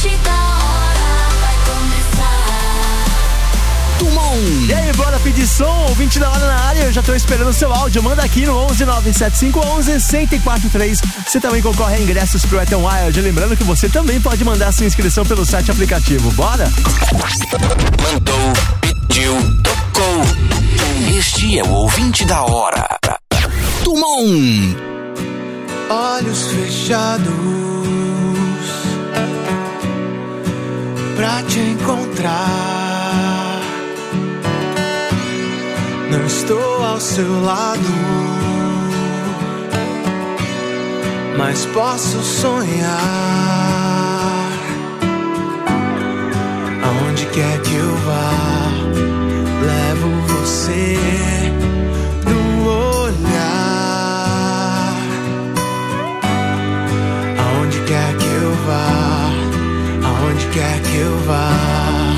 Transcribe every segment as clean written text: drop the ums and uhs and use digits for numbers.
E aí, bora pedir som, ouvinte da hora na área, eu já tô esperando o seu áudio, manda aqui no 11 97511 1043. Você também concorre a ingressos pro Wet n Wild, lembrando que você também pode mandar sua inscrição pelo site aplicativo, bora? Mandou, pediu, tocou. Este é o ouvinte da hora. Tumon. Olhos fechados pra te encontrar. Não estou ao seu lado, mas posso sonhar. Aonde quer que eu vá, levo você no olhar. Aonde quer que eu vá, aonde quer que eu vá.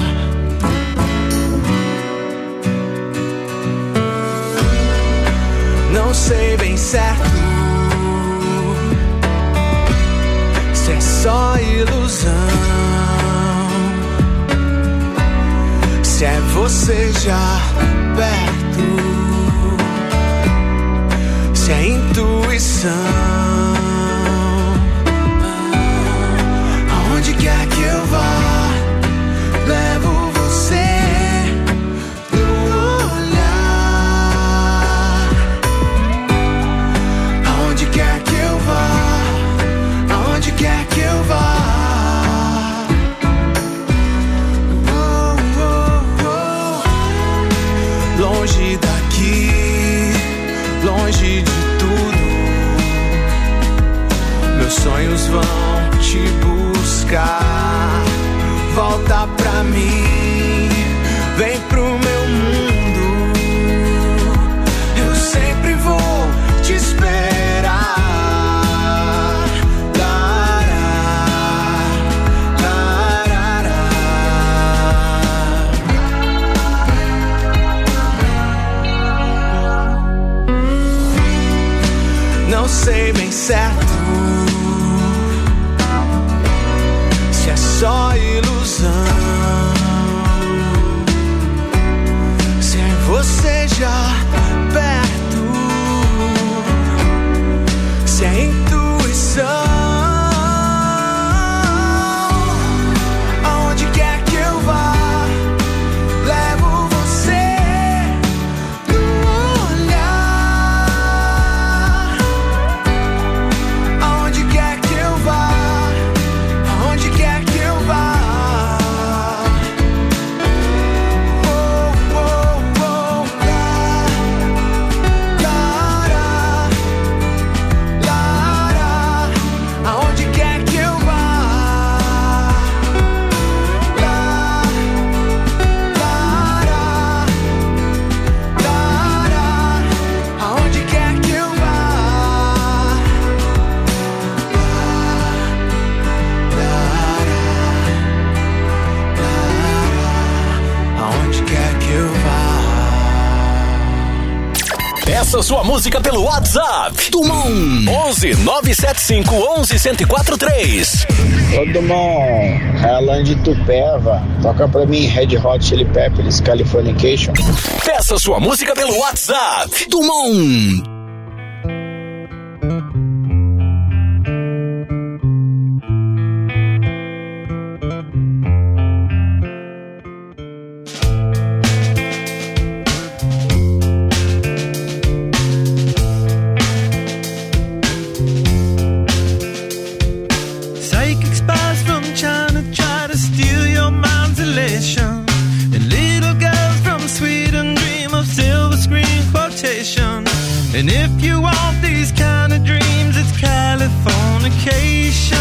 Não sei bem certo se é só ilusão, se é você já perto, se é intuição. Aonde quer que eu vá, levo você. Aonde quer que eu vá, longe daqui, longe de tudo. Meus sonhos vão te buscar. Volta pra mim, vem pro meu mundo. Eu sempre vou te esperar. Não sei bem certo se é só ilusão, se é você já perto, se é intuição. Aonde quer que eu vá, levo você no olhar. Aonde quer que eu vá, aonde quer que eu vá. Oh, oh, oh, lara, lara, aonde quer que eu vá. Lara, aonde quer que eu vá. Aonde quer que eu vá. Peça sua música pelo WhatsApp. Tumon 11 975 11 1043. Ô Dumont, Alan de Tupéva, toca pra mim Red Hot Chili Peppers, Californication. Peça sua música pelo WhatsApp. Tumon. Psychic spies from China try to steal your mind's elation, and little girls from Sweden dream of silver screen quotation. And if you want these kind of dreams, it's Californication.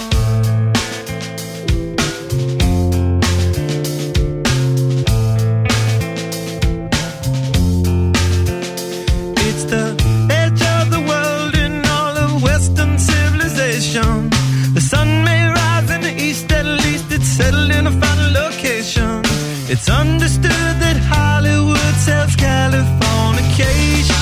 It's the edge of the world in all of Western civilization. The sun may rise in the east, at least it's settled in a final location. It's understood that Hollywood sells Californication.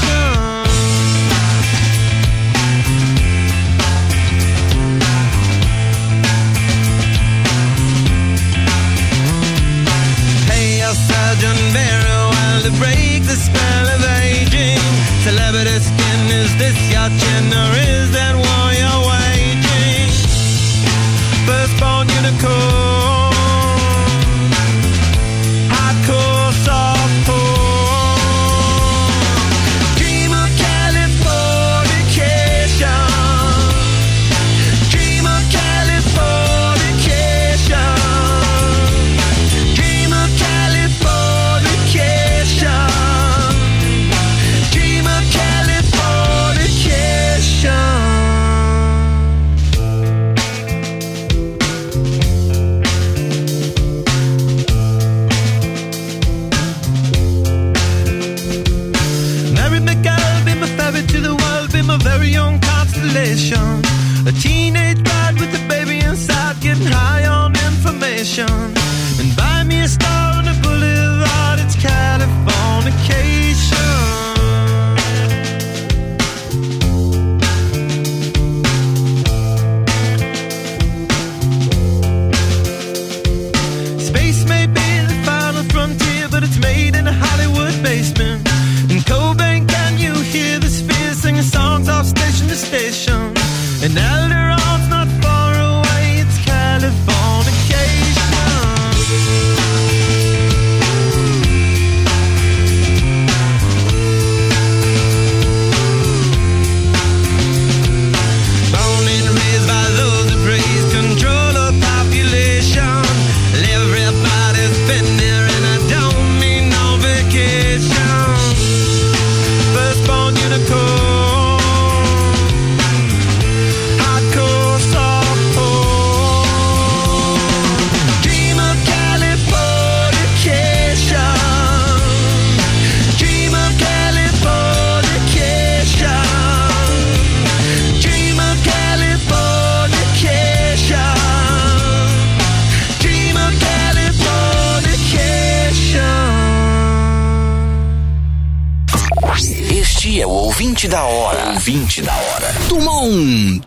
Ouvinte da hora. Ouvinte da hora. Dumont.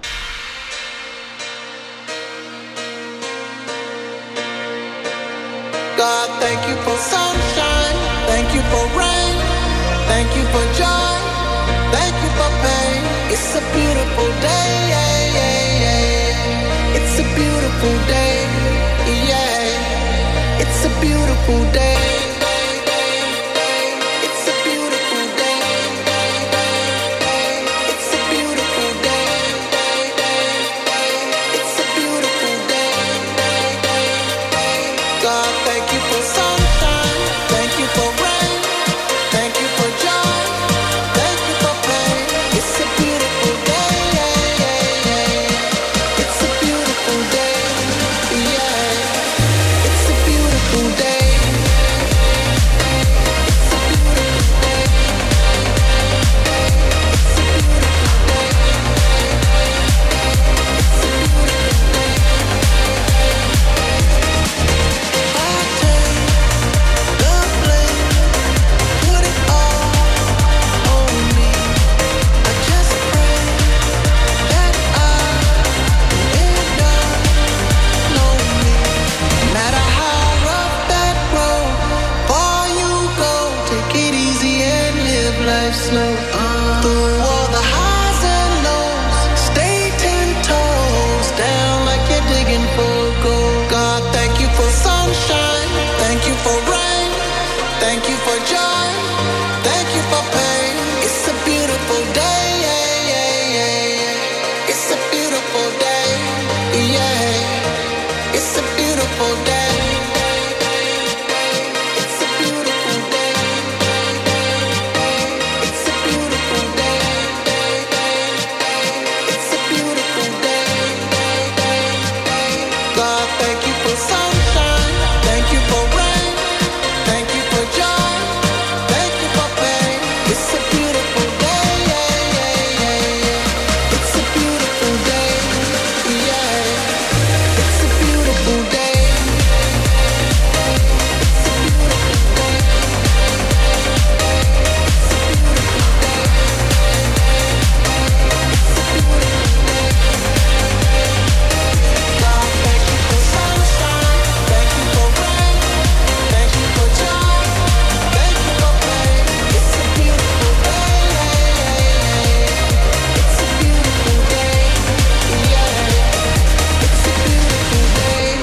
God, thank you for sunshine, thank you for rain, thank you for joy, thank you for pain. It's a beautiful day, yeah, yeah, yeah. It's a beautiful day, yeah. It's a beautiful day. It's a beautiful day. It's a beautiful day. It's a beautiful day. God, thank you for sunshine, thank you for rain, thank you for joy, thank you for pain. It's a beautiful day, yeah, yeah, yeah. It's a beautiful day, yeah. It's a beautiful day. It's a beautiful day. It's a beautiful day. It's a beautiful day. I take the blame, put it all on me. I just pray that I end up lonely. No matter how rough that road, far you go, take it easy and live life slow. Through all the highs and lows, stay 10 toes down like you're digging for gold. God, thank you for sunshine, thank you for rain, thank you for joy, thank you for pain. It's a beautiful day, yeah, yeah, yeah. It's a beautiful day, yeah. It's a beautiful day. It's a beautiful day. It's a beautiful day. It's a beautiful day. God, thank you for sunshine, thank you for rain, thank you for joy, thank you for pain. It's a beautiful day, yeah, yeah, yeah. It's a beautiful day, yeah. It's a beautiful day. It's a beautiful day. It's a beautiful day. It's a beautiful day. God, thank you for sunshine, thank you for rain, thank you for joy, thank you for pain. It's a beautiful day, yeah, yeah. It's a beautiful day, yeah. It's a beautiful day,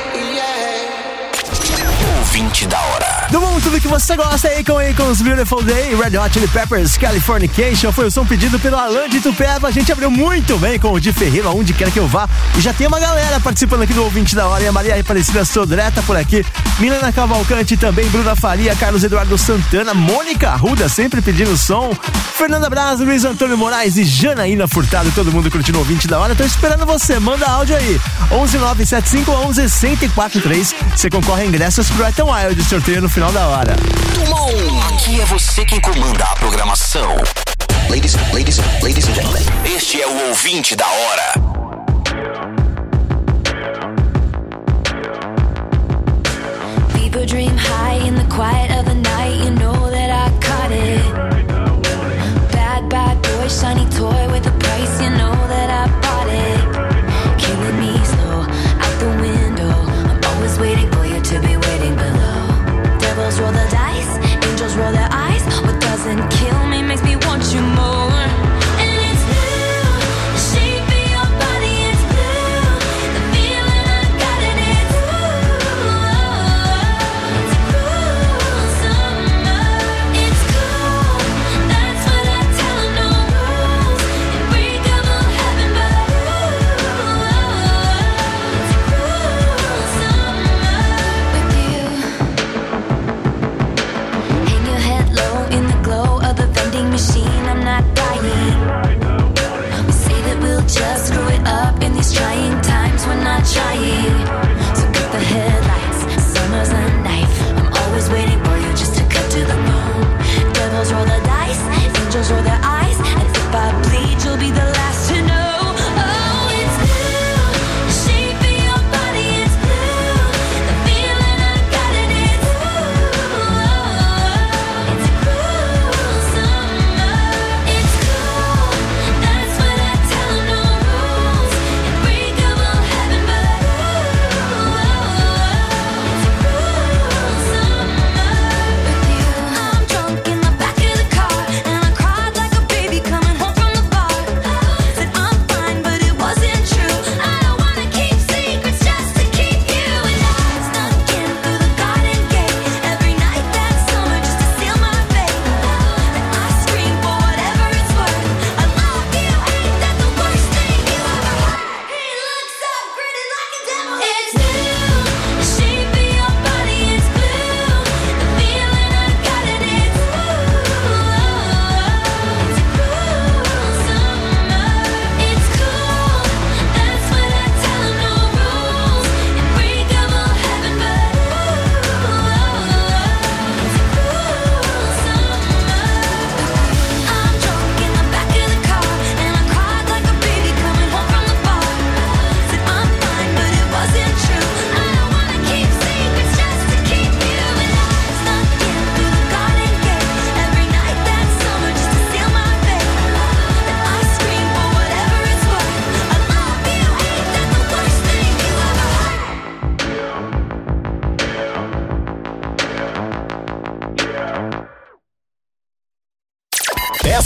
yeah. Ouvinte da hora. Do mundo, tudo que você gosta aí com Akon's Beautiful Day, Red Hot Chili Peppers, Californication, foi o som pedido pelo Alan de Itupeva. A gente abriu muito bem com o Di Ferreiro, aonde quer que eu vá. E já tem uma galera participando aqui do Ouvinte da Hora. E a Maria Aparecida Sodré tá por aqui, Milena Cavalcante também, Bruna Faria, Carlos Eduardo Santana, Mônica Arruda sempre pedindo som, Fernanda Braz, Luiz Antônio Moraes e Janaína Furtado, todo mundo curtindo o Ouvinte da Hora. Tô esperando você, manda áudio aí, 11975111043. Você concorre a ingressos pro Wet n Wild, sorteio no final da hora. Dumont. Aqui é você quem comanda a programação. Ladies and gentlemen. Este é o Ouvinte da Hora. People dream high in the quiet of the night. You know that I caught it. Bad boy, shiny toy with a price. You know that I bought it. Killing me slow, out the window. I'm always waiting for you to be waiting below. Devils roll the dice, angels roll their eyes. What doesn't kill me makes me want you more. And it's blue, the shape of your body is blue. The feeling I got it is ooh, it's a cruel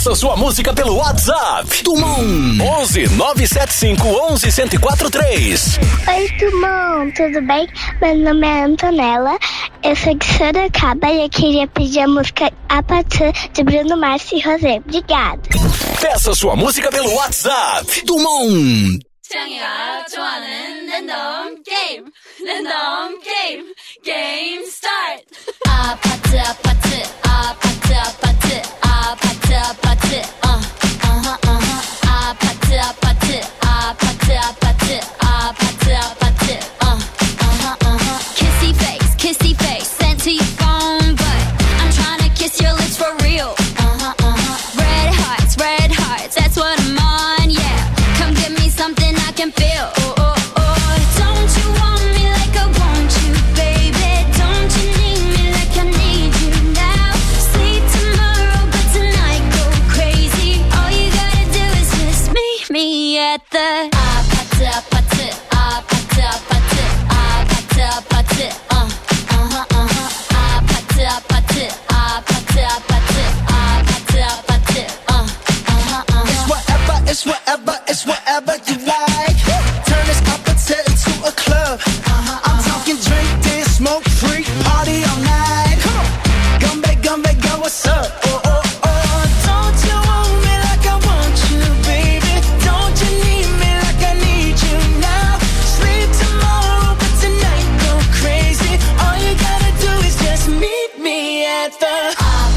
Peça sua música pelo WhatsApp. Tumon 11 975 11 1043. Oi, Tumon, tudo bem? Meu nome é Antonella, eu sou de Sorocaba e eu queria pedir a música A Patã de Bruno Mars e Rosé. Obrigada. Peça sua música pelo WhatsApp. Tumon. 창이가 좋아하는 랜덤 게임 게임 스타트. 아파트 아파트 아파트 아파트 아파트 아파트 아파트 아파트 아파트 아파트 kissy face sent to your phone, but I'm trying to kiss your lips for real. Red hearts, that's what I'm on, yeah. Come give me something I can feel. Don't you want me like I want you, baby? Don't you need me like I need you now? Sleep tomorrow, but tonight go crazy. All you gotta do is just meet me at the 아파트 아파트 아파트 아파트 아파트 아파트 아파트 아파트 아파트 아파트 It's whatever you like. Turn this opposite into a club. I'm talking drink, dance, smoke, freak, party all night. Come back, girl, what's up? Don't you want me like I want you, baby? Don't you need me like I need you now? Sleep tomorrow, but tonight go crazy. All you gotta do is just meet me at the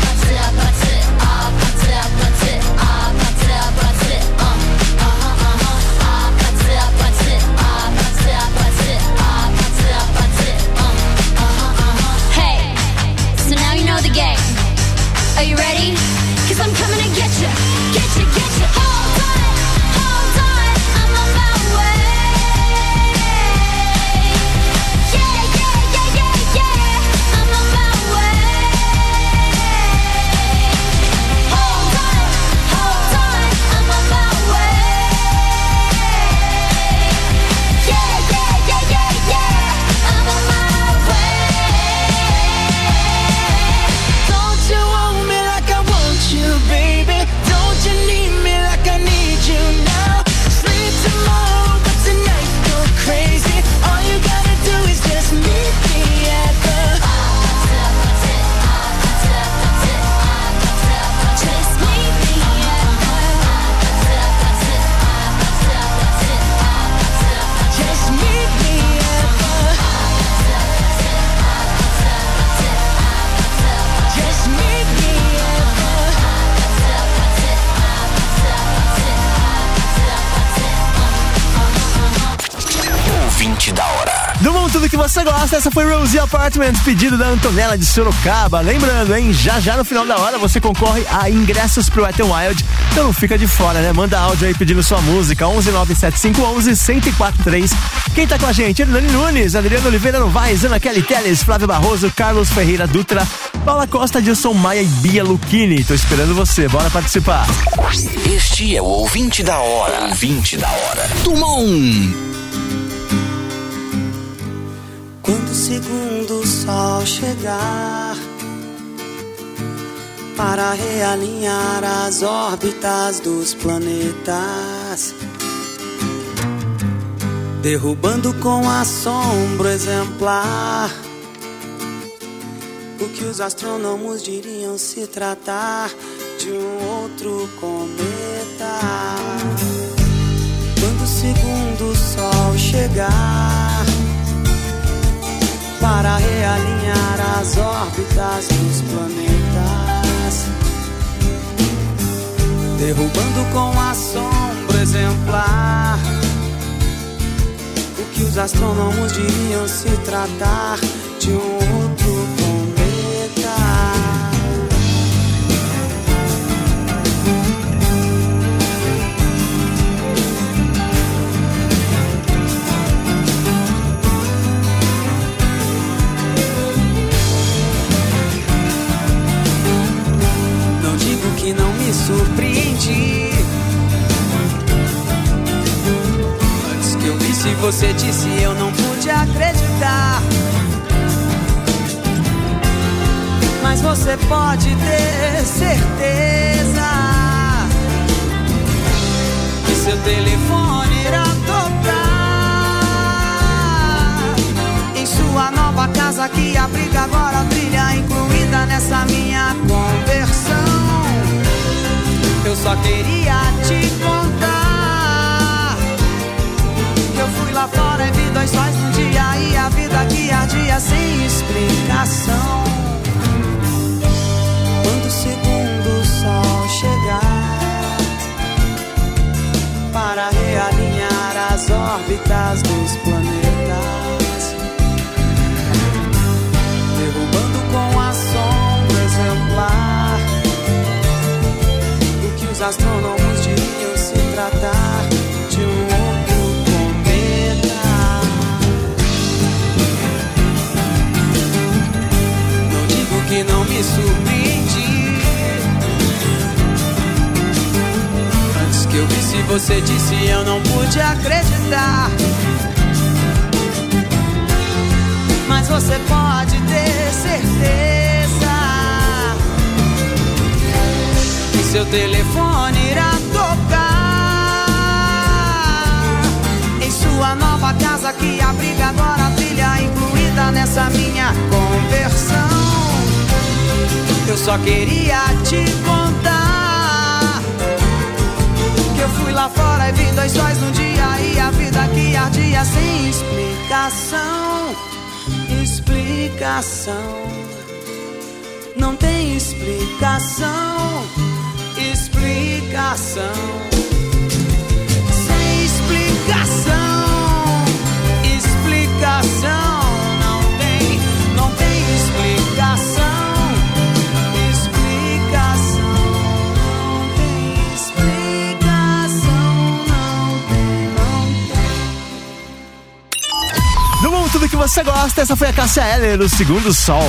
Are you ready? 'Cause I'm coming to get you. Hold on, I'm on my way. Yeah, I'm on my way. Hold on, I'm on my way. Yeah, I'm on my way. Don't you want me like I want you, baby? Don't you need me like I need you now? Sleep tomorrow, but tonight go crazy. All you gotta do is just meet me at the Just meet me at just meet me at the just meet me at Ouvinte da hora. Do mundo tudo que você gosta, essa foi Rosie Apartments, pedido da Antonella de Sorocaba. Lembrando, hein, já no final da hora você concorre a ingressos pro Wet n Wild, então não fica de fora, né? Manda áudio aí pedindo sua música, 11 975 11 1043. Quem tá com a gente? Hernani Nunes, Adriano Oliveira Novaes, Ana Kelly Teles, Flávio Barroso, Carlos Ferreira Dutra, Paula Costa, Dilson Maia e Bia Lucchini. Tô esperando você, bora participar. Este é o Ouvinte da Hora. Ouvinte da Hora. Tumon. Quando o segundo sol chegar para realinhar as órbitas dos planetas, derrubando com assombro exemplar o que os astrônomos diriam se tratar de um outro cometa. Quando o segundo sol chegar para realinhar as órbitas dos planetas, derrubando com assombro exemplar o que os astrônomos diriam se tratar de um outro cometa. Não digo que não me surpreendi. Antes que eu visse você disse eu não pude acreditar. Mas você pode ter certeza telefone irá tocar em sua nova casa que abriga agora a trilha incluída nessa minha conversão. Eu só queria te contar que eu fui lá fora e vi 2 sóis no dia e a vida que ardia sem explicação. Quando o segundo sol chegar para realinhar as órbitas dos planetas, derrubando com a sombra exemplar o que os astrônomos diriam se tratar de um outro cometa. Não digo que não me surpreendi. Antes que eu visse você disse eu não pude acreditar. Mas você pode ter certeza que seu telefone irá tocar em sua nova casa que abriga agora a trilha incluída nessa minha conversão. Eu só queria te contar que eu fui lá fora e vi 2 sóis no dia e a vida que ardia sem explicação. Explicação, não tem explicação. Explicação, sem explicação. Explicação, não tem explicação. Explicação, não tem explicação. Não tem. No mundo tudo que você gosta, essa foi a Cássia Eller, o Segundo Sol.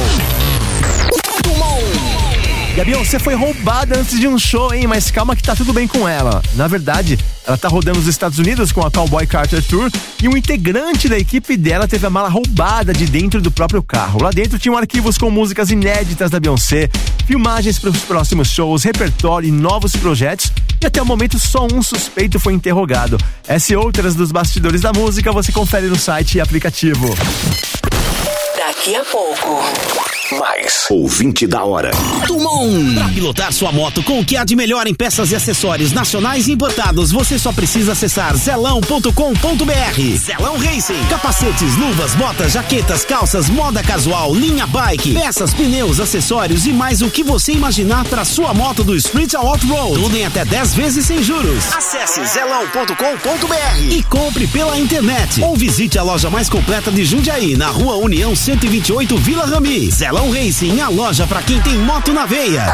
E a Beyoncé foi roubada antes de um show, hein? Mas calma que tá tudo bem com ela. Na verdade, ela tá rodando os Estados Unidos com a Cowboy Carter Tour e um integrante da equipe dela teve a mala roubada de dentro do próprio carro. Lá dentro tinham arquivos com músicas inéditas da Beyoncé, filmagens para os próximos shows, repertório e novos projetos. E até o momento só um suspeito foi interrogado. Essa e outras dos bastidores da música você confere no site e aplicativo. Daqui a pouco, mais ouvinte da hora. Tumon! Pra pilotar sua moto com o que há de melhor em peças e acessórios nacionais e importados, você só precisa acessar zelão.com.br. Zelão Racing. Capacetes, luvas, botas, jaquetas, calças, moda casual, linha bike, peças, pneus, acessórios e mais o que você imaginar para sua moto do Street ao Off-Road. Tudo em até 10 vezes sem juros. Acesse zelão.com.br e compre pela internet. Ou visite a loja mais completa de Jundiaí, na Rua União 128, Vila Rami. Zelão Racing, a loja pra quem tem moto na veia.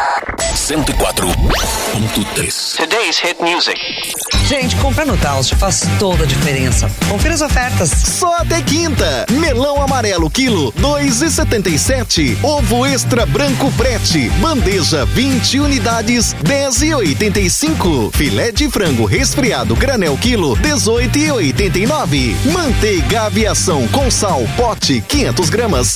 104.3 Today's Hit Music. Gente, comprar no Taust faz toda a diferença. Confira as ofertas. Só até quinta. Melão amarelo quilo 2,77. Ovo extra branco prete. Bandeja 20 unidades 10,85. Filé de frango resfriado granel quilo 18,89. Manteiga aviação com sal pote 500 gramas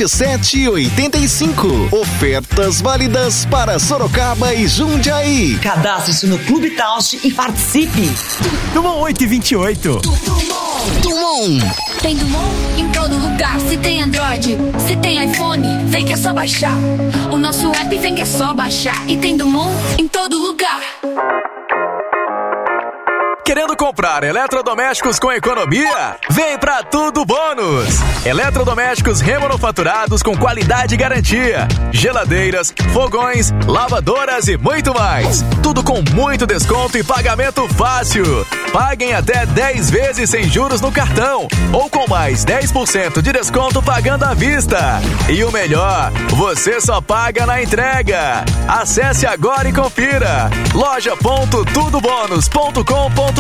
27,85. Ofertas válidas para Sorocaba e Jundiaí. Cadastre-se no Clube Taust e participe. Tumon 828. Tumon! Tem Tumon em todo lugar. Se tem Android, se tem iPhone, vem que é só baixar. O nosso app vem que é só baixar. E tem Tumon em todo lugar. Querendo comprar eletrodomésticos com economia? Vem pra Tudo Bônus! Eletrodomésticos remanufaturados com qualidade e garantia. Geladeiras, fogões, lavadoras e muito mais. Tudo com muito desconto e pagamento fácil. Paguem até 10 vezes sem juros no cartão ou com mais 10% de desconto pagando à vista. E o melhor, você só paga na entrega. Acesse agora e confira. loja.tudobonus.com.br.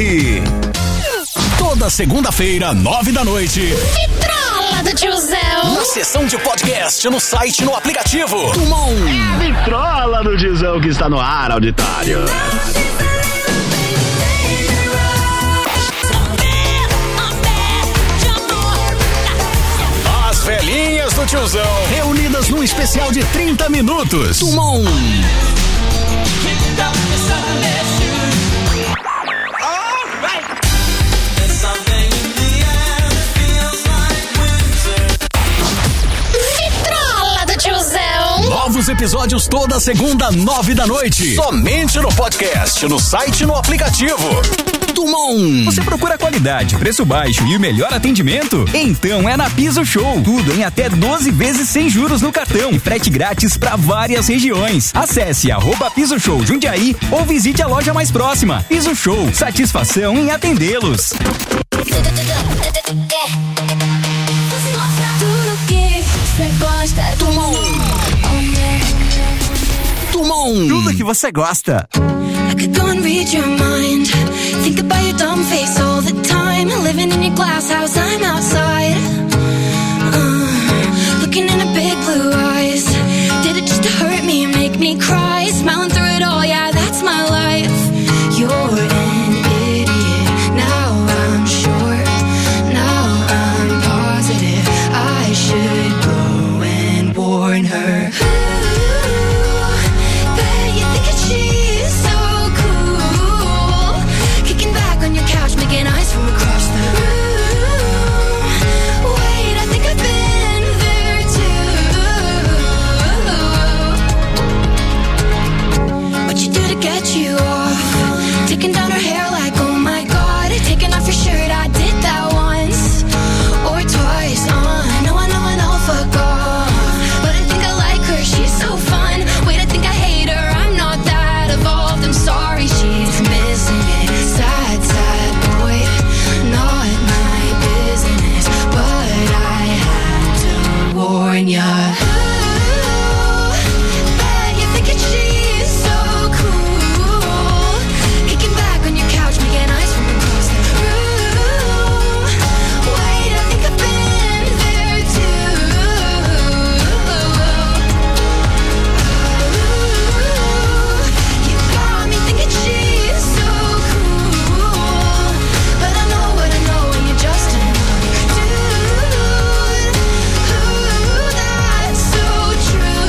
Toda segunda-feira, 9h. Vitrola do tiozão. Na seção de podcast, no site e no aplicativo. Tumon. É a Vitrola do Dizão que está no ar, auditório. As velhinhas do tiozão, reunidas num especial de 30 minutos. Tumon. Novos episódios toda segunda, 9 da noite. Somente no podcast, no site e no aplicativo. Dumont. Você procura qualidade, preço baixo e o melhor atendimento? Então é na Piso Show. Tudo em até 12 vezes sem juros no cartão e frete grátis para várias regiões. Acesse @Piso Show Jundiaí ou visite a loja mais próxima. Piso Show, satisfação em atendê-los. Tudo que você gosta do Dumont. Tudo que você gosta. I could go and read your mind. Think about your dumb face all the time. Living in your glass house, I'm outside. Looking in a big blue eyes. Did it just to hurt me and make me cry? Smiling through it all, yeah, that's my life. You're an idiot. Now I'm sure. Now I'm positive. I should go and warn her. Making eyes from across the room. Wait, I think I've been there too. What you do to get you off? Taking down her hair like, oh my god. Taking off your shirt, I did that once or twice. I know, fuck off. But I think I like her, she's so fun. Wait, I think I hate her, I'm not that evolved. I'm sorry, she's missing it. Sad boy, not my business, but I had to warn ya. Bet you're thinking she's so cool. Kicking back on your couch, making eyes from across the room. Wait, I think I've been there too. You got me thinking she's so cool. But I know what I know, and you're just another dude. That's so true.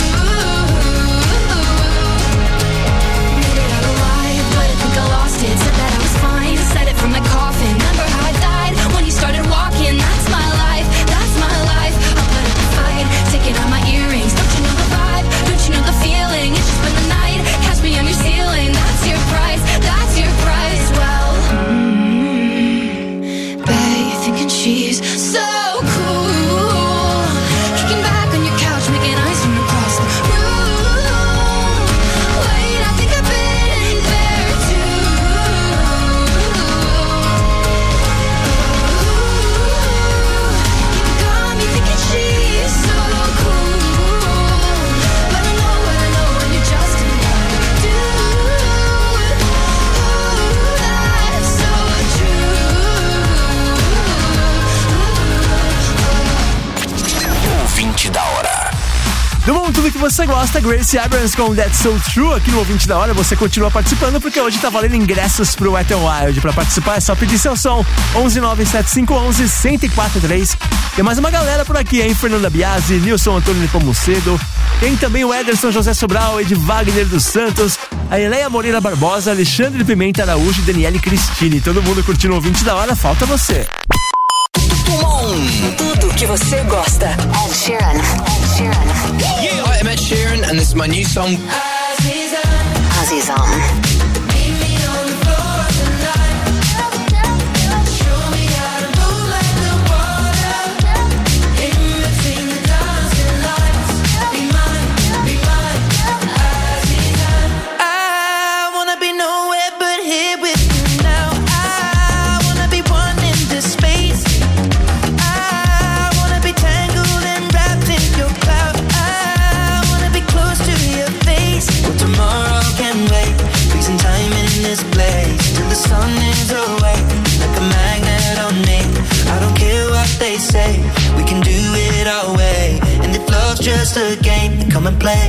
Made it out alive, but I think I lost it. Said that I was fine, said it from my coffin. Remember how I died when you started walking? That's my life, that's my life. I'll put up a fight, taking out my earrings. Don't you know the vibe? Don't you know the feeling? It's just been the night, catch me on your ceiling. That's your price, that's your price. Well, bet you're thinking she's so cool. Kicking back on your couch, making eyes from across the room. Wait, I think I've been there too. You got me thinking she's so cool. But I know what I know, and you're just another dude. That's so Ouvinte da hora. Dumont, tudo que você gosta, Gracie Abrams com That's So True. Aqui no Ouvinte da Hora você continua participando, porque hoje tá valendo ingressos pro Wet n Wild. Pra participar é só pedir seu som, 1197511-1043. Tem mais uma galera por aqui, hein? Fernanda Biasi, Nilson Antônio Nepomucedo. Tem também o Ederson José Sobral, Ed Wagner dos Santos, a Eleia Moreira Barbosa, Alexandre Pimenta Araújo e Daniele Cristine. Todo mundo curtindo o Ouvinte da Hora, falta você. Tudo que você gosta. Ed Sheeran. Yeah, I'm Ed Sheeran and this is my new song. Azizam. I wanna be nowhere but here with you now. I wanna be one in this space. I wanna be tangled and wrapped in your cloud. I wanna be close to your face. Well, tomorrow can wait. Freezing time in this place till the sun is away. Like a magnet on me. I don't care what they say. We can do it our way. And if love's just a game, then come and play.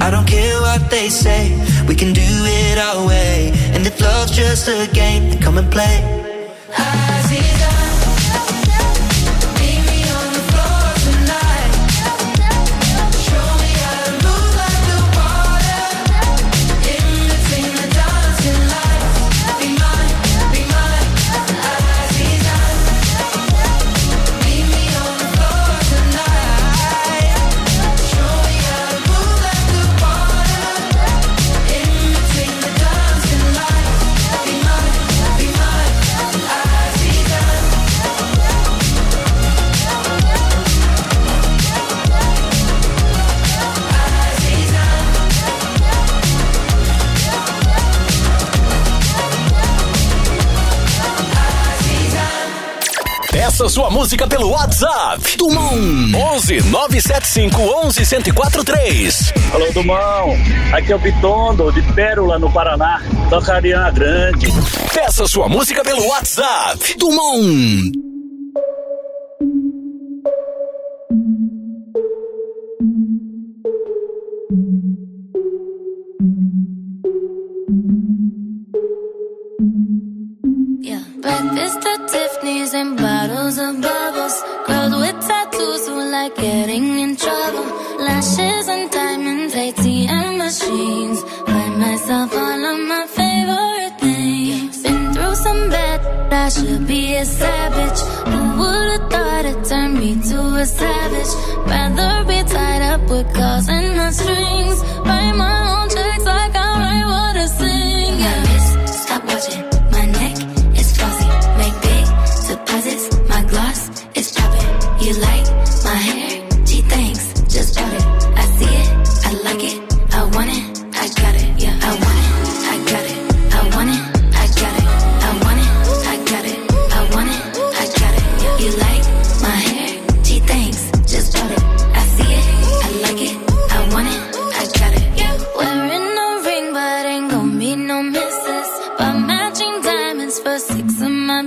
I don't care what they say, we can do it our way. And if love's just a game, then come and play. Aziza, meet me on the floor tonight. Show me how to move like the water. In between the dancing lights. Be mine, Aziza. Meet me on the floor tonight. Show me how to move like the water. In between the dancing lights. Be mine, Aziza. Peça sua música pelo WhatsApp. Dumão 11 975 11 1043. Alô, Dumão. Aqui é o Bitondo, de Pérola, no Paraná. Toca Ariana Grande. Peça sua música pelo WhatsApp. Dumão. Yeah. Breakfast at Tiffany's and bottles of bubbles. Girls with tattoos who like getting in trouble. Lashes and diamonds, ATM machines. Buy myself all of my favorite things. Been through some bad, I should be a savage. Who would've thought it turned me to a savage? Rather be tied up with calls and not strings. Write my own checks like I write what I sing. Yeah. My wrist, stop watching. My neck is flossy. Make big deposits. My gloss is popping. You like my hair? Gee, thanks. Just bought it. I see it. I like it. I want it. I got it. Yeah, I want it. I got it. I want it. I got it. I want it. I got it. I want it. I got it. Yeah. You like my hair? Gee, thanks. Just bought it. I see it. I like it. I want it. I got it. Yeah. Wearing a ring, but ain't gon' be no misses. But matching diamonds for 6 of my.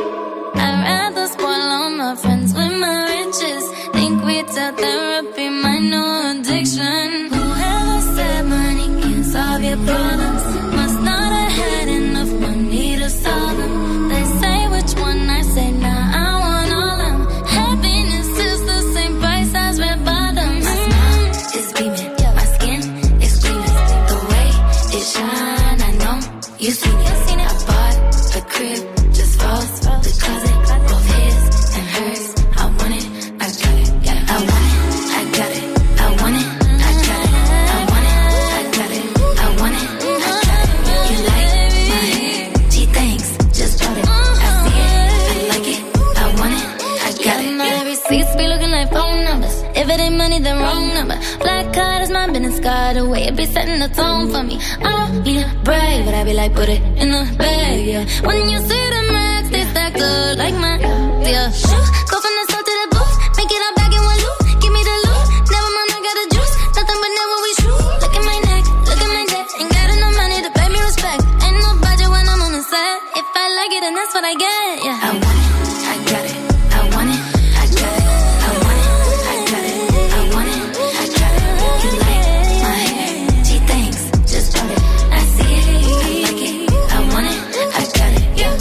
I'd rather spoil all my friends with my riches. Think we tell therapy my new addiction. Whoever said money can solve your problems must not have had enough money to solve them. They say which one, I say nah, I want all them. Happiness is the same price as red bottoms. My smile is beaming, my skin is gleaming. The way it shine, I know you seen it. I bought a crib, just falls the closet, both his and hers. I want it, I got it. Yeah, I want it, I got it. I want it, I got it. I want it, I got it. I want it, I got it. You like my hair? Gee, thanks. Just bought it. I see it, I like it. I want it, I got it. My receipts be looking like phone numbers. If it ain't money, then wrong number. Black card is my business card. The way it be setting the tone for me. I don't need a brag, but I be like, put it in the bag, yeah. When you see the max, they stack up like my, yeah. Shoot, go from the south to the booth. Make it all back in one loop. Give me the loot. Never mind, I got the juice. Nothing but never we shoot. Look at my neck, look at my neck. Ain't got enough money to pay me respect. Ain't no budget when I'm on the set. If I like it, then that's what I get, yeah. I want it, I got it. I want it, I got it. I want it, I got it. I want it, I got it. You like my hair? Gee, thanks. Just bought it. I see it, I like it. I want it, I got it. Yeah.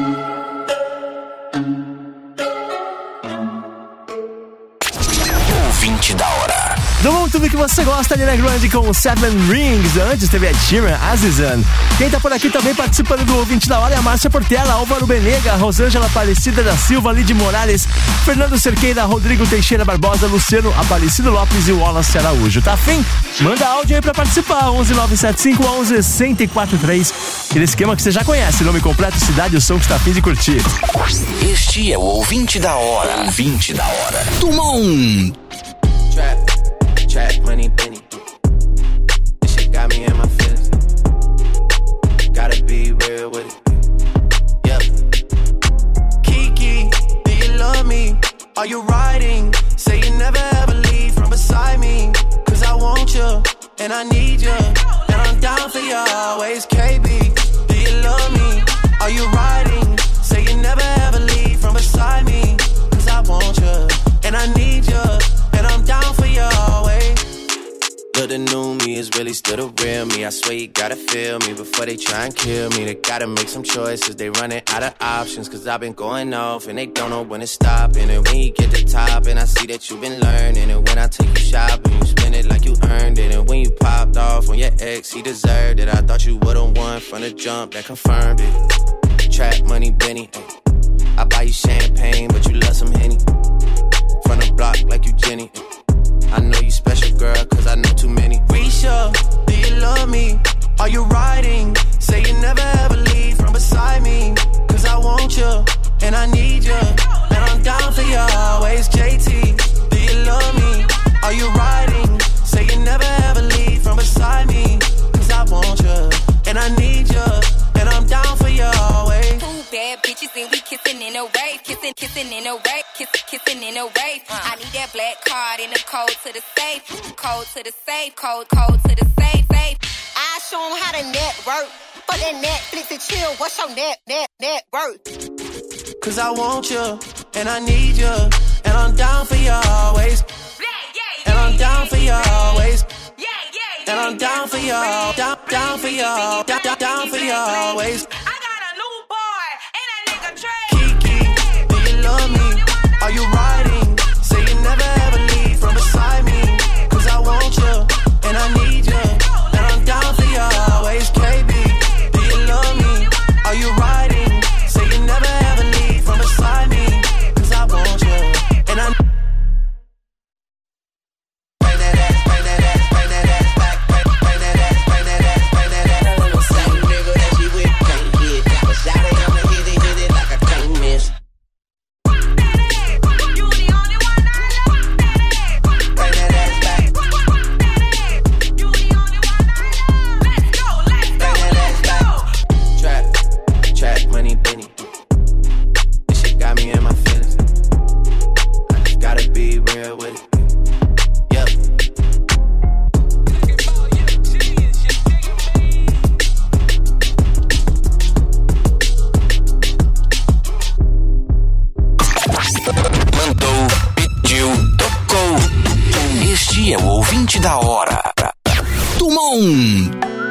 Ouvinte da hora. Do mundo, tudo que você gosta, Ariana Grande com Seven Rings. Antes teve a Sheeran, Azizan. Quem tá por aqui também participando do Ouvinte da Hora é a Márcia Portela, Álvaro Benega, Rosângela Aparecida da Silva, Lidy Morales, Fernando Cerqueira, Rodrigo Teixeira Barbosa, Luciano Aparecido Lopes e Wallace Araújo. Tá afim? Manda áudio aí pra participar. 11 975 11 1043. Aquele esquema que você já conhece. Nome completo, cidade e o som que tá afim de curtir. Este é o Ouvinte da Hora. Ouvinte da Hora. Dumão. Trap money, Benny. This shit got me in my feelings. Gotta be real with it. Yep. Kiki, do you love me? Are you riding? Say you never ever leave from beside me. Cause I want you, and I need you. And I'm down for you always, KB. Do you love me? Are you riding? Say you never ever leave from beside me. Cause I want you, and I need you. And I'm down for you always. But the new me is really still the real me. I swear you gotta feel me before they try and kill me. They gotta make some choices, they running out of options. Cause I've been going off and they don't know when to stop. And when you get to the top and I see that you've been learning. And when I take you shopping, you spend it like you earned it. And when you popped off on your ex, he deserved it. I thought you would've won from the jump, that confirmed it. Trap money, Benny, ay. I buy you champagne, but you love some Henny. From the block like you Jenny. I know you special, girl, cause I know too many. Risha, do you love me? Are you riding? Say you never ever leave from beside me. Cause I want you, and I need you. And I'm down for you always, JT. Do you love me? Are you riding? Say you never ever leave from beside me. Cause I want you, and I need you. And I'm down for you always. Two bad bitches and we kissing in a wave. Kissing in a wave. Kissing in a wave. I need that black card and the code to the safe. Code to the safe. Code to the safe. I show them how to network. For that Netflix and chill, what's your net worth? Cause I want you, and I need you. And I'm down for you always. And I'm down for you always. And I'm down for you, down for you, down for you always. Kiki, do you love me? Are you riding? Say you never ever leave from beside me. Cause I want you, and I need you. And I'm down for you always. KB, do you love me? Are you riding? Say you never ever leave from beside me. Cause I want you, and I da hora. Tumon.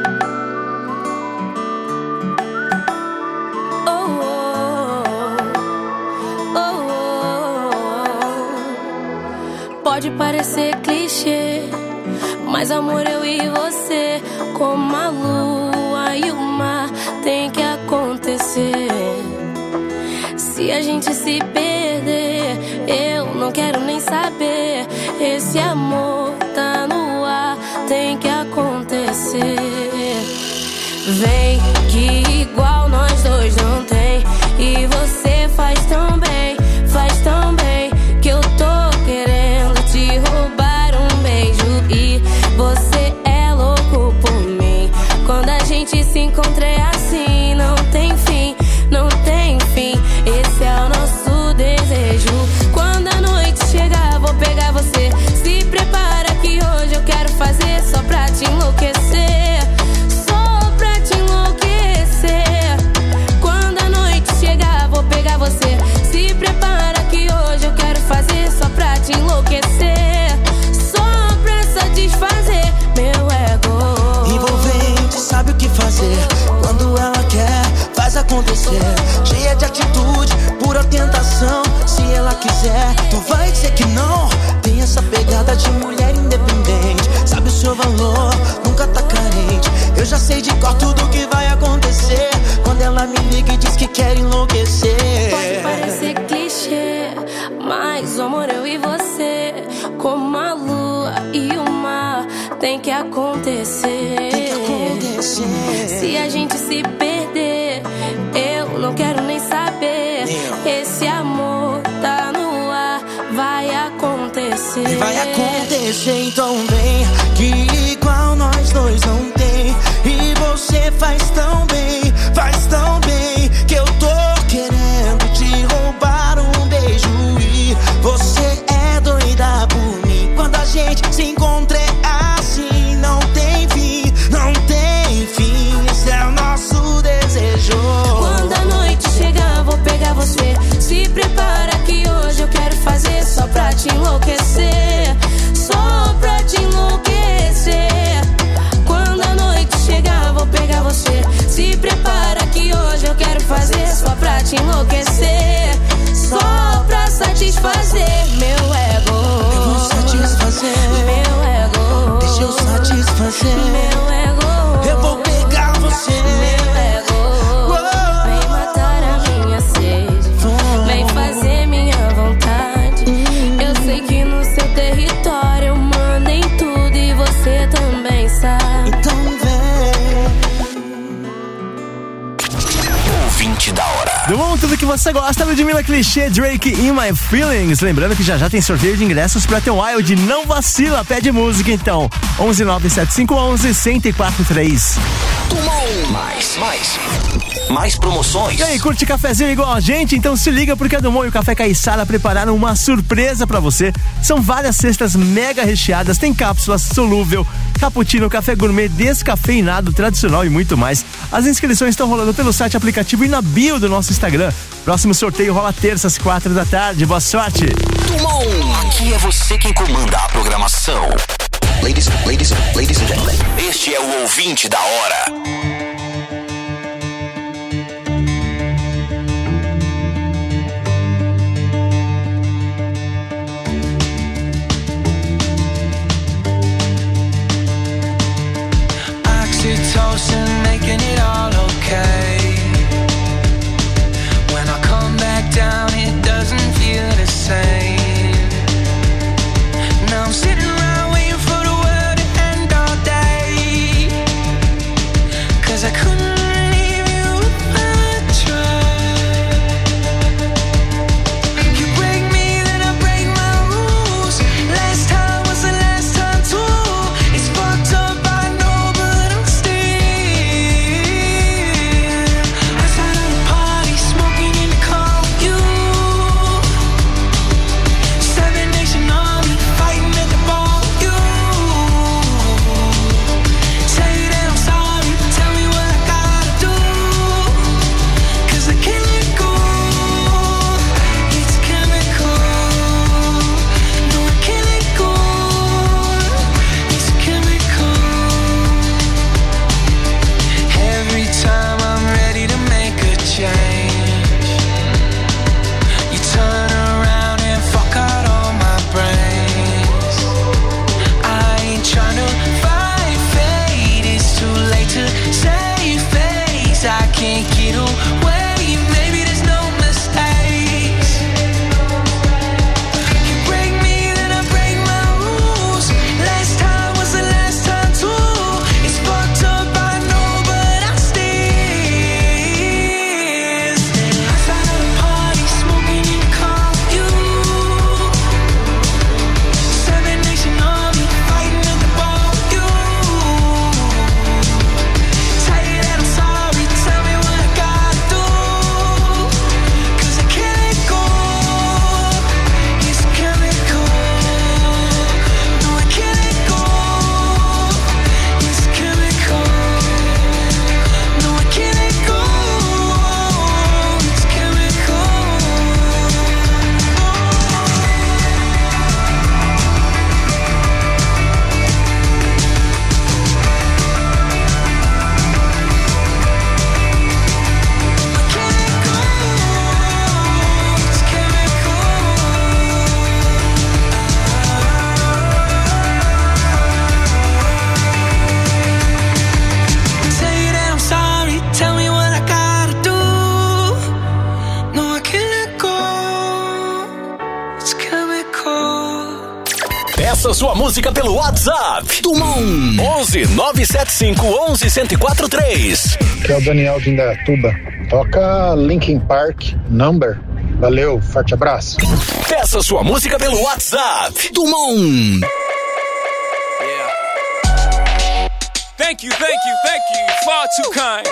Pode parecer clichê, mas amor, eu e você, como a lua e o mar, tem que acontecer. Se a gente se perder, eu não quero nem saber. Esse amor tá no ar, tem que acontecer. Vem que igual nós dois não tem. E você faz tão bem, que eu tô querendo te roubar um beijo. E você é louco por mim. Quando a gente se encontra é assim, não tem fim, não tem fim. Esse é o nosso desejo. Quando a noite chegar, vou pegar você. Se prepara que hoje eu quero fazer só pra te enlouquecer. Só pra te enlouquecer. Quando a noite chegar, vou pegar você. Se prepara que hoje eu quero fazer só pra te enlouquecer. Só pra satisfazer meu ego. Envolvente, sabe o que fazer. Quando ela quer, faz acontecer. Cheia de atitude, pura tentação. Se ela quiser, tu vai dizer que não. Tem essa pegada de mulher independente. Sabe o seu valor, nunca tá carente. Eu já sei de cor tudo que vai acontecer. Quando ela me liga e diz que quer enlouquecer. Pode parecer clichê, mas amor, eu e você, como a lua e o mar, tem que acontecer. Se a gente se perder, eu não quero nem saber. Esse amor tá no ar, vai acontecer. E vai acontecer, então vem. Que igual nós dois não tem. E você faz tão bem, que eu tô querendo te roubar um beijo. E você é doida por mim. Quando a gente se encontra é assim, não tem fim, não tem fim. Esse é o nosso desejo. Quando a noite chegar, vou pegar você. Se prepara que hoje eu quero fazer só pra te enlouquecer. Só pra te enlouquecer. Quando te enlouquecer, só pra satisfazer meu ego. Eu vou satisfazer meu ego. Deixa eu satisfazer meu ego. Eu vou pegar você, meu ego. Vem matar a minha sede, vem fazer minha vontade. Eu sei que no seu território eu mando em tudo e você também sabe. Então Ouvinte da hora. Do mundo, tudo que você gosta, Ludmilla Clichê, Drake In My Feelings. Lembrando que já tem sorteio de ingressos pra Wet n Wild. Não vacila, pede música então. 1197511-1043. Mais promoções. E aí, curte cafezinho igual a gente? Então se liga, porque a Dumont e o Café Caiçara prepararam uma surpresa pra você. São várias cestas mega recheadas, tem cápsulas, solúvel, cappuccino, café gourmet, descafeinado, tradicional e muito mais. As inscrições estão rolando pelo site, aplicativo e na bio do nosso Instagram. Próximo sorteio rola terça às 4h. Boa sorte. Dumont, aqui é você quem comanda a programação. Ladies and gentlemen, este é o Ouvinte da Hora. Oxytocin making it all okay. When I come back down, it doesn't feel the same. Now I'm sitting around waiting for the world to end all day. 'Cause I couldn't leave you if I tried. You break me, then I break my rules. Last time was the last time too. It's fucked up, I know, but I'm outside of the party, smoking in the car with you. Seven Nation Army, fighting at the bar with you. Say that I'm sorry, tell me what I gotta do. 'Cause I can't let go. It's chemical. No, I can't let go. It's chemical. Every time I'm ready to make a change, you turn around and fuck out all my brains. I ain't tryna fight fate, it's too late to save face. I can't get away, maybe there's no mistakes. You break me, then I break my rules. Last time was the last time too. It's fucked up, I know, but I still outside of the party, smoking in the car with you. Seven Nation Army, fighting at the bar with you. Tell you that I'm sorry, tell me what I gotta do. 'Cause I can't let go. It's chemical. No, I can't let go. It's chemical. No, I can't let go. It's chemical. Tell you that I'm sorry, tell me what I gotta do. No, I can't let go. It's chemical. Peça sua música pelo WhatsApp. Dumont 11 975 11 1043. Que é o Daniel de Indaiatuba. Toca Linkin Park, Number. Valeu, forte abraço. Peça sua música pelo WhatsApp. Dumont. Thank you. Far too kind.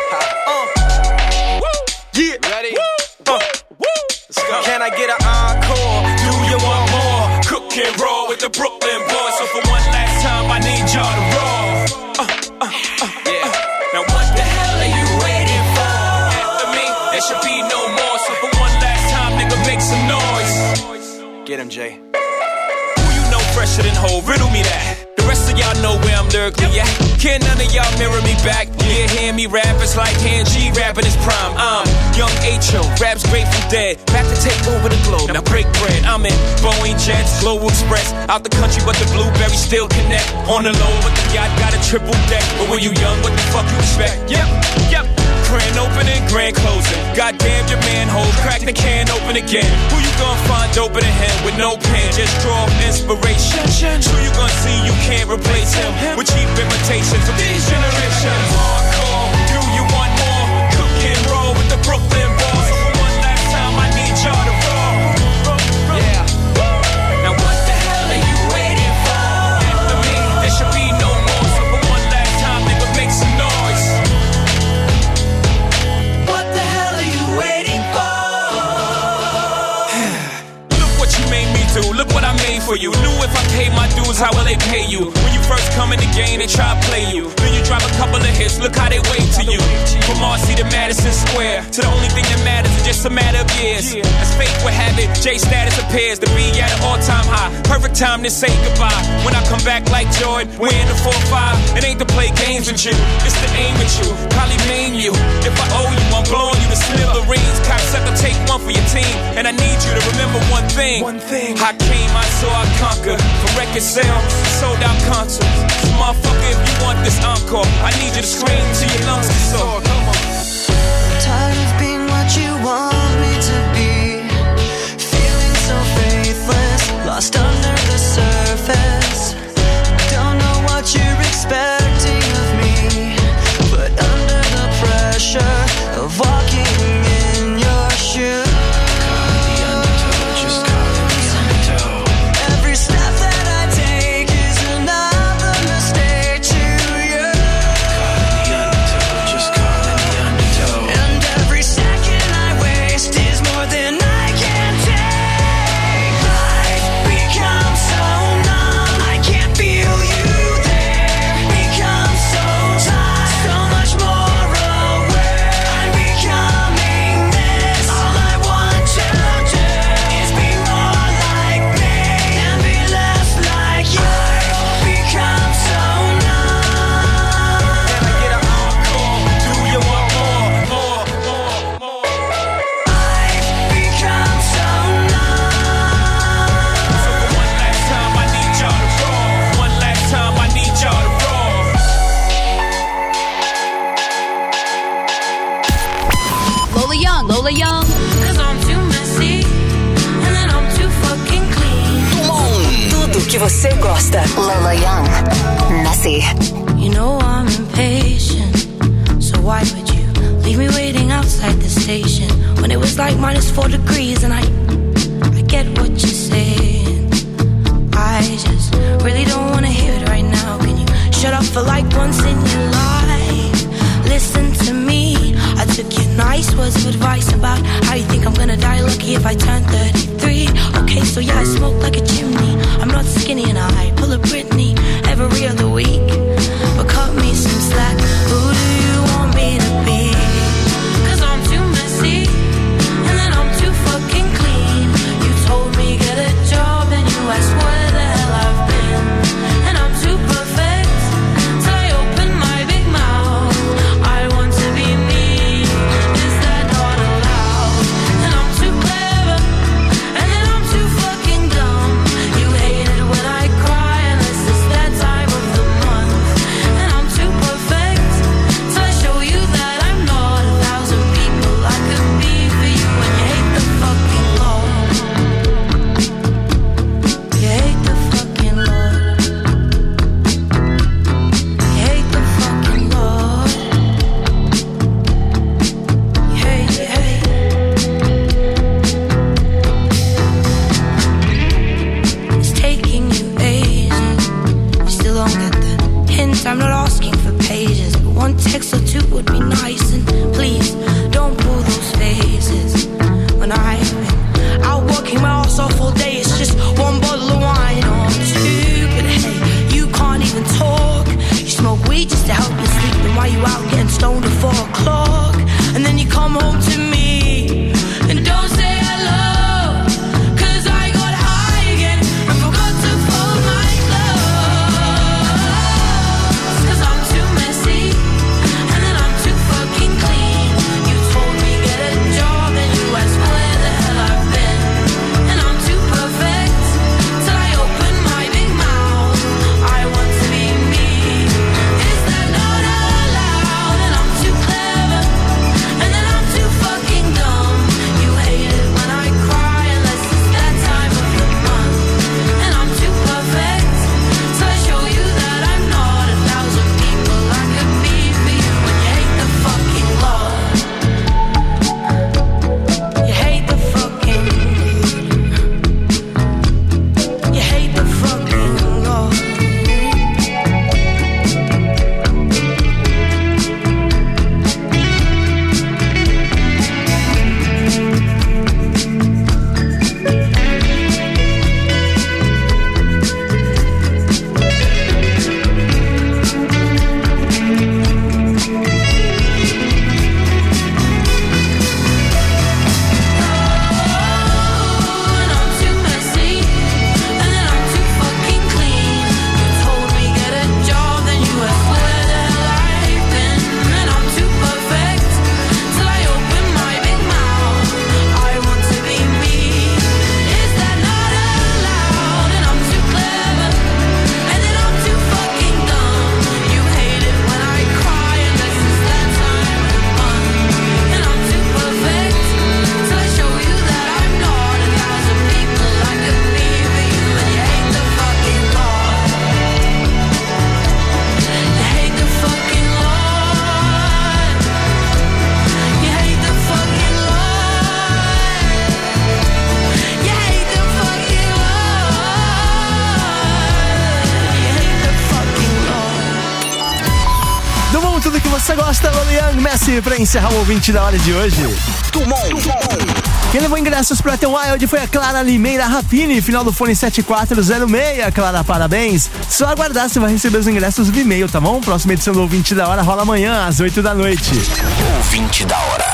Yeah. Ready? Let's go. Can I get an encore? Do you want more? Cook and roll with the Brooklyn boys. So for one last time, I need y'all to roll. Yeah. Now what the hell are you waiting for? After me, there should be no more. So for one last time, nigga, make some noise. Get him, Jay. Who you know fresher than Hov? Riddle me that. The rest of y'all know where I'm lyrically at. Can none of y'all mirror me back? Yeah, hear me rap, it's like hand G rapping his prime. I'm young WHO, rap's Grateful Dead, back to take over the globe. Now break bread, I'm in Boeing Jets, Global Express, out the country but the blueberries still connect. On the low but the yacht got a triple deck, but when you young what the fuck you expect? Yep. Grand opening, grand closing. Goddamn your manhole, crack the can open again. Who you gonna find open the hand with no pen? Just draw inspiration. Who you gonna see you can't replace him with cheap imitations of these generations. Hardcore, do you want more? Cook and roll with the Brooklyn Boys. So for one last time, I need y'all to roll. Yeah. Now what the hell are you waiting for? After me, there should be no more. So for one last time, nigga, make some noise. What the hell are you waiting for? Look what you made me do. Look what I made for you. Knew if I paid my dues, how will they pay you? When you first come in the game, they try to play you. Then you drop a couple of hits, look how they wait to you. From Marcy to Madison Square, to the only thing that matters is just a matter of years. As fate would have it, J status appears to be at an all-time high. Perfect time to say goodbye. When I come back like Jordan, wearing the 4-5. It ain't to play games with you, it's to aim at you. Probably maim you. If I owe you, I'm blowing you to smithereens. Cocksucker, take one for your team. And I need you to remember one thing. I came, I saw, I conquer. From record sales, sold out concerts. So motherfucker, if you want this encore, I need you to scream till your lungs are sore. Come on. Tired of being what you want me to be. Feeling so faithless, lost under the surface. Don't know what you're expecting of me, but under the pressure of walking in your shoes. Every step that I take is another mistake to you. And every second I waste is more than I can take. Life becomes so numb, I can't feel you there. Become so tired, so much more aware. I'm becoming this. All I want to do is be more like me and be less like you. Become so numb. Can I get an encore? Do you want more? I've become so numb. So for one last time, I need y'all to roll. One last time, I need y'all to roll. Lola Young. Cause I'm too messy, and then I'm too fucking clean. Tudo que você gosta. Lola Young. Messy. You know I'm impatient, so why would you leave me waiting outside the station when it was like -4 degrees? And I get what you're saying. I just really don't wanna hear it right now. Can you shut up for like once in your life? Listen to me. I took your nice words of advice about how you think I'm gonna die lucky if I turn 33. Okay, so yeah, I smoke like a chimney. I'm not skinny and I pull a Britney every other week. But cut me some slack. Who do you want me to be? Cause I'm too messy, and then I'm too fucking clean. You told me get a job and you asked where the hell I've been. And I'm too perfect till I open my big mouth. I want to be me. Is that not allowed? And I'm too clever, and then I'm too fucking dumb. You hate it when I cry unless it's that time of the month. And I'm too perfect gosta, Lolo Young, Messi, pra encerrar o ouvinte da hora de hoje. Quem levou ingressos pro Wet n Wild foi a Clara Limeira Rapini, final do fone 7406. Clara, parabéns. Só aguardar, você vai receber os ingressos via e-mail, tá bom? Próxima edição do Ouvinte da Hora rola amanhã, às 8 da noite. Ouvinte da Hora.